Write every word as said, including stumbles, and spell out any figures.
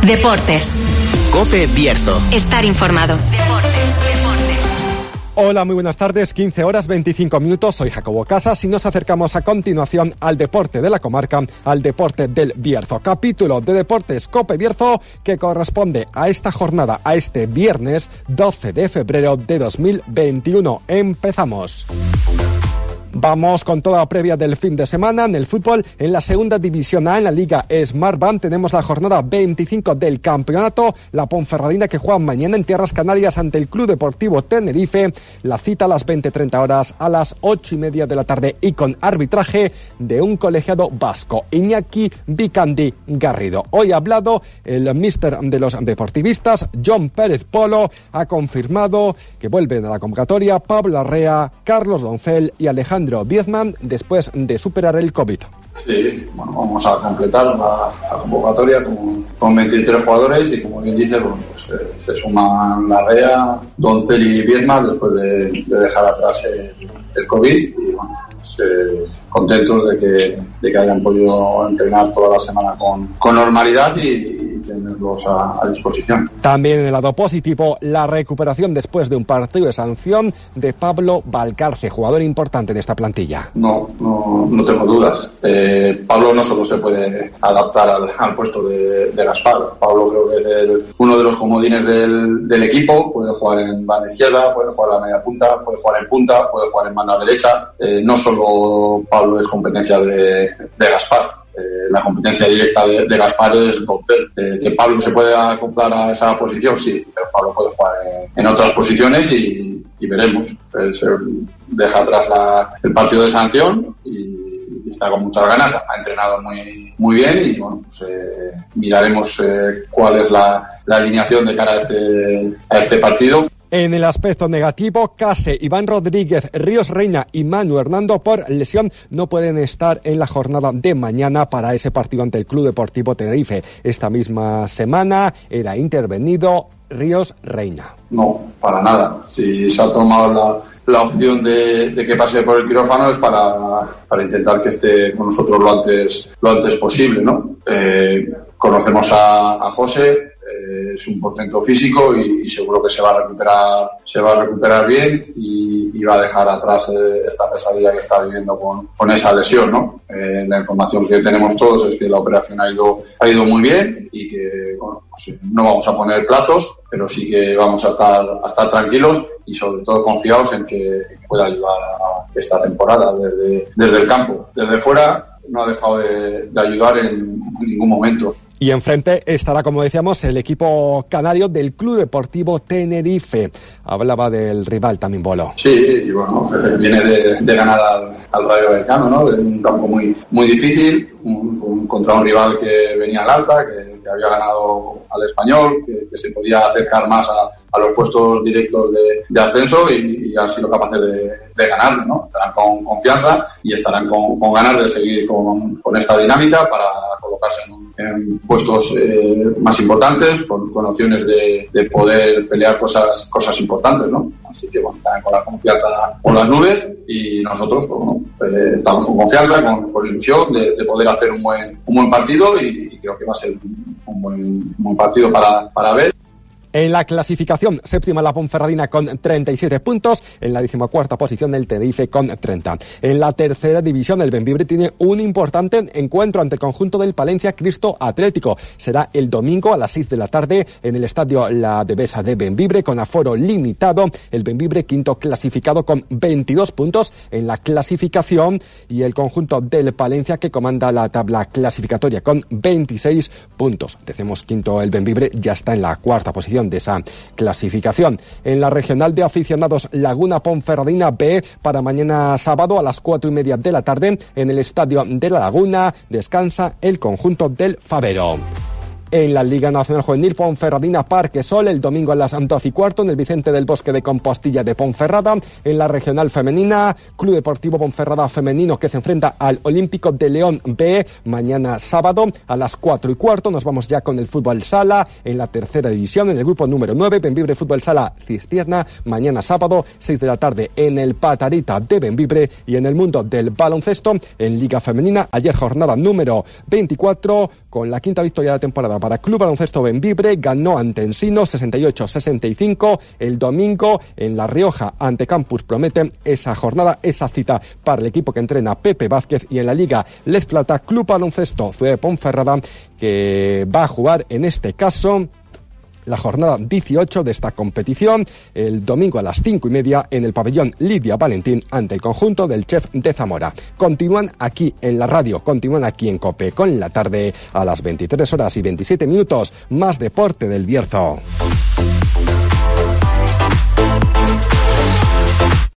Deportes. COPE Bierzo. Estar informado. Deportes, deportes. Hola, muy buenas tardes, quince horas veinticinco minutos, soy Jacobo Casas y nos acercamos a continuación al deporte de la comarca, al deporte del Bierzo. Capítulo de Deportes COPE Bierzo que corresponde a esta jornada, a este viernes doce de febrero de dos mil veintiuno. Empezamos. Vamos con toda la previa del fin de semana. En el fútbol, en la segunda división A, en la Liga Smartbank, tenemos la jornada veinticinco del campeonato. La Ponferradina que juega mañana en Tierras Canarias ante el Club Deportivo Tenerife. La cita a las veinte treinta horas, a las ocho y media de la tarde y con arbitraje de un colegiado vasco, Iñaki Vicandi Garrido. Hoy ha hablado el míster de los deportivistas, John Pérez Polo. Ha confirmado que vuelven a la convocatoria Pablo Arrea, Carlos Doncel y Alejandro Biezman después de superar el COVID. Sí, bueno, vamos a completar la, la convocatoria con, con veintitrés jugadores y como bien dices, bueno, pues, eh, se suman Larrea, Doncel y Biezman después de, de dejar atrás el, el COVID y bueno, pues, eh, contentos de que, de que hayan podido entrenar toda la semana con, con normalidad y, y tenerlos a, a disposición. También en el lado positivo, la recuperación después de un partido de sanción de Pablo Valcarce, jugador importante en esta plantilla. No, no, no tengo dudas. Eh, Pablo no solo se puede adaptar al, al puesto de, de Gaspar. Pablo creo que es el, uno de los comodines del, del equipo. Puede jugar en banda izquierda, puede jugar a la media punta, puede jugar en punta, puede jugar en banda derecha. Eh, no solo Pablo es competencia de, de Gaspar. Eh, la competencia directa de, de Gaspar es Doncel. Eh, que Pablo se puede acoplar a esa posición, sí, pero Pablo puede jugar en, en otras posiciones y, y veremos. Eh, se deja atrás la, el partido de sanción y, y está con muchas ganas. Ha entrenado muy, muy bien y bueno, pues, eh, miraremos eh, cuál es la, la alineación de cara a este, a este partido. En el aspecto negativo, Case, Iván Rodríguez, Ríos Reina y Manu Hernando por lesión no pueden estar en la jornada de mañana para ese partido ante el Club Deportivo Tenerife. Esta misma semana era intervenido Ríos Reina. No, para nada. Si se ha tomado la, la opción de, de que pase por el quirófano es para, para intentar que esté con nosotros lo antes, lo antes posible, ¿no? Eh, conocemos a, a José. Eh, es un portento físico y, y seguro que se va a recuperar se va a recuperar bien y, y va a dejar atrás eh, esta pesadilla que está viviendo con, con esa lesión, ¿no? Eh, la información que tenemos todos es que la operación ha ido ha ido muy bien y que bueno, pues, no vamos a poner plazos, pero sí que vamos a estar a estar tranquilos y sobre todo confiados en que, en que pueda ayudar a esta temporada desde, desde el campo. Desde fuera no ha dejado de, de ayudar en, en ningún momento. Y enfrente estará, como decíamos, el equipo canario del Club Deportivo Tenerife. Hablaba del rival también, Bolo. Sí, y bueno, viene de, de ganar al, al Rayo Vallecano, ¿no? De un campo muy muy difícil, un, un, contra un rival que venía al alza, que, que había ganado al Español, que, que se podía acercar más a, a los puestos directos de, de ascenso y, y han sido capaces de, de ganarlo, ¿no? Estarán con confianza y estarán con, con ganas de seguir con, con esta dinámica para colocarse en, un, en puestos eh, más importantes, con, con opciones de, de poder pelear cosas cosas importantes, ¿no? Así que bueno, estarán con la confianza con las nubes y nosotros pues, bueno, eh, estamos con confianza, con, con ilusión de, de poder hacer un buen un buen partido y, y creo que va a ser un, un, buen, un buen partido para, para ver. En la clasificación, séptima la Ponferradina con treinta y siete puntos, en la decimocuarta posición el Tenerife con treinta. En la tercera división el Bembibre tiene un importante encuentro ante el conjunto del Palencia Cristo Atlético. Será el domingo a las seis de la tarde en el estadio La Devesa de Bembibre con aforo limitado. El Bembibre quinto clasificado con veintidós puntos en la clasificación y el conjunto del Palencia que comanda la tabla clasificatoria con veintiséis puntos. Decimos quinto el Bembibre, ya está en la cuarta posición de esa clasificación. En la regional de aficionados Laguna Ponferradina B, para mañana sábado a las cuatro y media de la tarde en el estadio de la Laguna descansa el conjunto del Favero. En la Liga Nacional Juvenil, Ponferradina Parque Sol, el domingo a las doce y cuarto en el Vicente del Bosque de Compostilla de Ponferrada. En la regional femenina, Club Deportivo Ponferrada Femenino que se enfrenta al Olímpico de León B, mañana sábado a las cuatro y cuarto. Nos vamos ya con el fútbol sala en la tercera división, en el grupo número nueve, Bembibre Fútbol Sala Cistierna, mañana sábado, seis de la tarde en el Patarita de Bembibre. Y en el mundo del baloncesto, en Liga Femenina, ayer jornada número veinticuatro, con la quinta victoria de la temporada para Club Baloncesto Bembibre, ganó ante Ensino sesenta y ocho a sesenta y cinco. El domingo en La Rioja ante Campus Promete, esa jornada, esa cita para el equipo que entrena Pepe Vázquez. Y en la Liga Lez Plata, Club Baloncesto Ciudad de Ponferrada, que va a jugar en este caso la jornada dieciocho de esta competición, el domingo a las cinco y media en el pabellón Lidia Valentín ante el conjunto del Chef de Zamora. Continúan aquí en la radio, continúan aquí en COPE con la tarde a las veintitrés horas y veintisiete minutos. Más deporte del Bierzo.